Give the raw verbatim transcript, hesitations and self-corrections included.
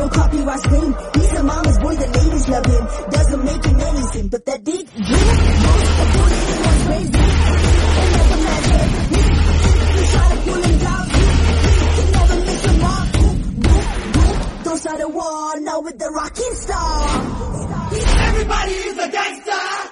no copyright claim. He's a mama's boy, the ladies love him. Doesn't make him anything, but that dick, yeah. Most of all, anyone's crazy. And like a magic, you try to pull him down, you can never make him walk. Those are the one, now with the rocking star. Everybody is a gangster.